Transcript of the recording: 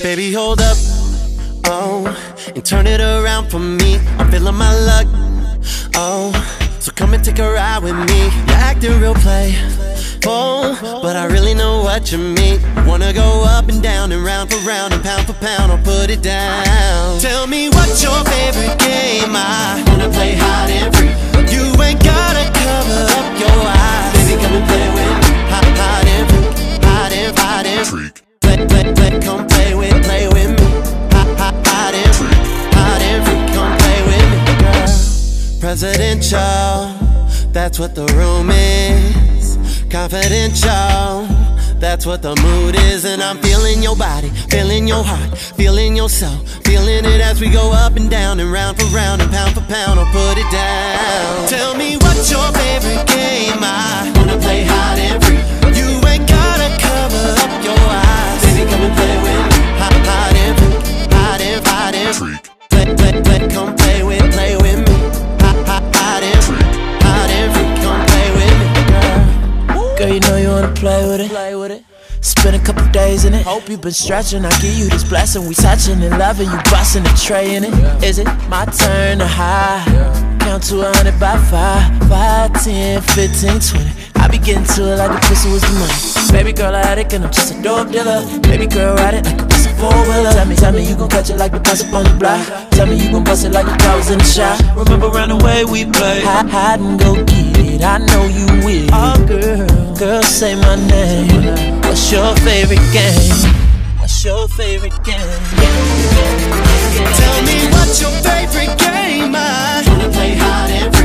Baby, hold up, oh, and turn it around for me. I'm feeling my luck, oh, so come and take a ride with me. You're acting real playful, but I really know what you mean. Wanna go up and down and round for round and pound for pound, I'll put it down. Tell me what's your favorite game? I wanna play hide and freak. You ain't gotta cover up your eyes. Baby, come and play with me. Hide and freak, hide and freak. Come play with me. Hide and freak, come play with me, girl. Presidential, that's what the room is. Confidential, that's what the mood is. And I'm feeling your body, feeling your heart, feeling your soul, feeling it as we go up and down and round for round and pound for pound, I'll put it down. Tell me what's your favorite game? I wanna play hide and freak. You ain't gotta cover up your eyes. Baby, come and play with me. Hide and freak, hide and freak. Come play with me. Hide and freak, come play with me, girl. Girl, you know you wanna play with it. Spend a couple days in it. Hope you been stretching. I give you this blessing. We touching and loving. You busting the tray in it. Is it my turn to high? Count to 100 by 5, 10, 15, 20. I be getting to it like the pussy was the money. Baby girl, I addict and I'm just a dope dealer. Baby girl, ride it like a piece of four-wheeler. Tell me you gon' catch it like the bus up on the block. Tell me you gon' bust it like the cows in the shop. Remember around the way we played. Hide and go get it. I know you will. Oh girl, say my name. What's your favorite game? What's your favorite game? Tell me what's your favorite game? I wanna play hide and